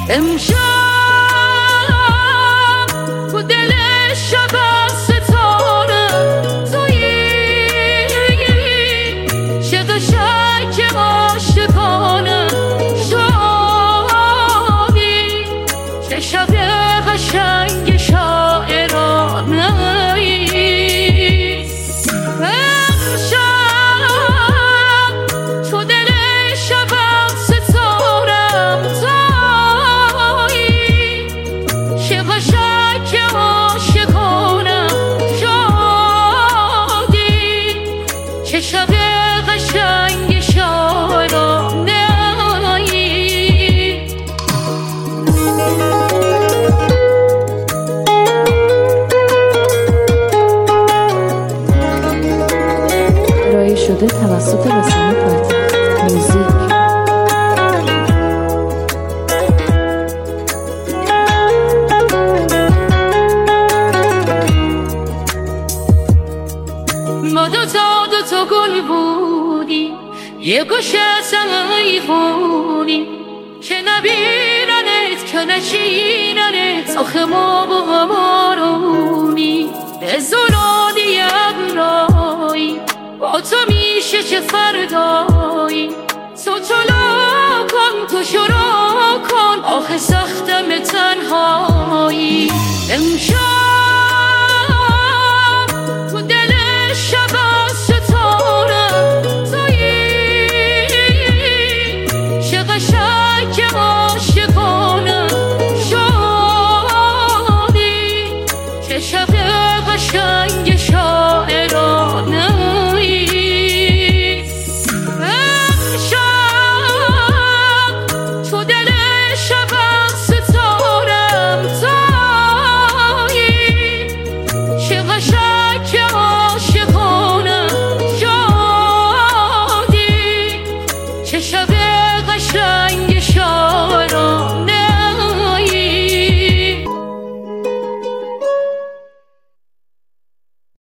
امشب تو دل شب ستاره تویی چه قشنگ عاشقانه شادی چه شب قشنگ شاعرانه چه شب قشنگ شاعرانه ارائه شده توسط رسانه پایتخت موزیک. ما دوتا گل بودیم یه گوشه سمیخونیم که نبیننت که نچیننت آخه ما با همارونی به زنادی ابرایی با تو میشه چه فردایی تو طلا کن تو شروع کن آخه سختم تنهایی امشب